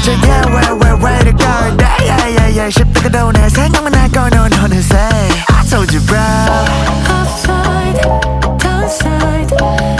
Where to go? Yeah. 쉽다가도 내 생각만 하고 넌 어느새 I told you bro. Upside, downside,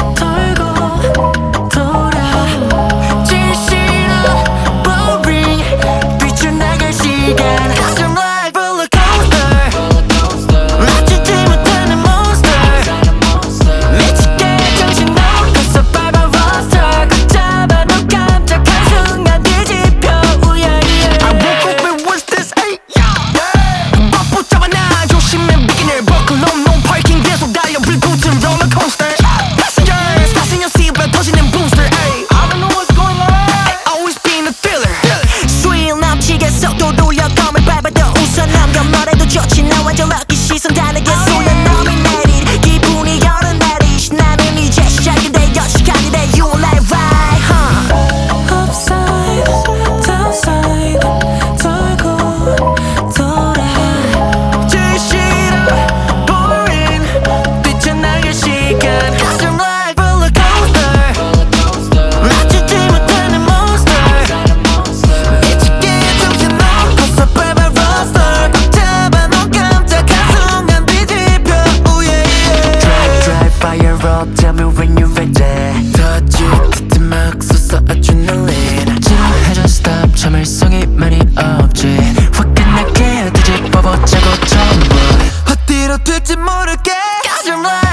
돌고 돌아. 제일 싫어, boring. 뛰쳐나갈 시간. 가슴 like roller coaster. 맞추지 못하는 monster. 미치게 정신 놓고서 밟아 roster. 꽉 잡아놓은 깜짝한 순간 뒤집혀. I woke up and what's this? Ay, yeah. 못 붙잡아 나 조심해 beginner. Buckle up, no parking. 계속 달려 불붙은 roller coaster. Passengers, fasten your seatbelt. 터지는 booster. Ay, I don't know what's going on. Ay, always been a thriller. 스릴 넘치게 속도 돌려 검을 밟아도 웃어 넘겨. 뭐래도 좋지 나 완전 lucky. 시선 다르게 쏠려 nominated. 기분이 열어내리. 나는 이제 시작인데 여시간이 돼. You won't let it ride, huh? Upside, downside, 돌고 돌아. 제일 싫어 boring. 뛰쳐나갈 시간. 가슴 like roller coaster. 맞추지 못하는 monster. 미치게 정신 놓고서 밟아 roster. 꽉 잡아놓은 깜짝한 순간 뒤집혀. Ooh, yeah. Drive fire up. Tell me when you're ready. 터질 듯 막 솟아 adrenaline. 지루해져 stop. 참을성이 많이 없지. 화끈하게 뒤집어보자고 전부. 어디로 튈지 모르게. 가슴 like